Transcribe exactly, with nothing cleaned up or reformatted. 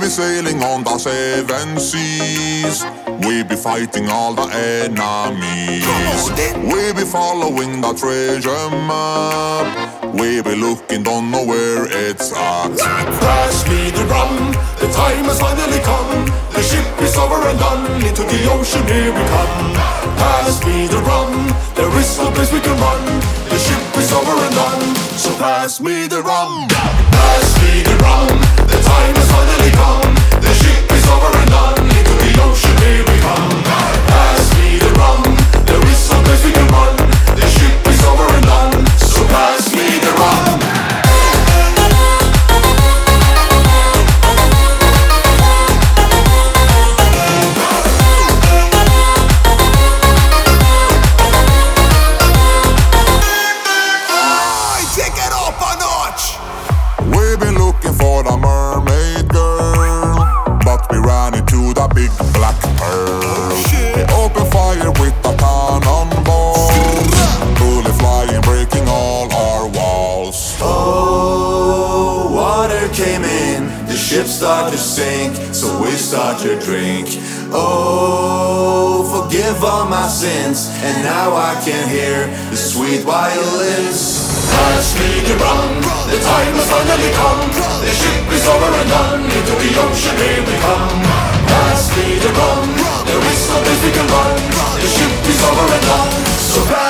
be sailing on the seven seas. We be fighting all the enemies. We be following the treasure map. We be looking, don't know where it's at. Pass me the rum, the time has finally come. The ship is over and done, into the ocean here we come. Pass me the rum, there is no place we can run. The ship is over and done, so pass me the rum. Pass me the rum, the time has finally come. The ship is over and done, into the ocean here we come. Pass me the rum, there is no place we can run. The ship is over and done, so pass me the rum. We've been looking for the mermaid girl, but we ran into the big black pearl. We opened fire with the cannonballs, bullet flying, breaking all our walls. Oh, water came in, the ship started to sink, so we started to drink. Oh, forgive all my sins, and now I can hear the sweet violins. Pass me the rum, the time has finally come. The ship is over and done, into the ocean here we come. Pass me the rum, there is no place we can run. The ship is over and done, so pass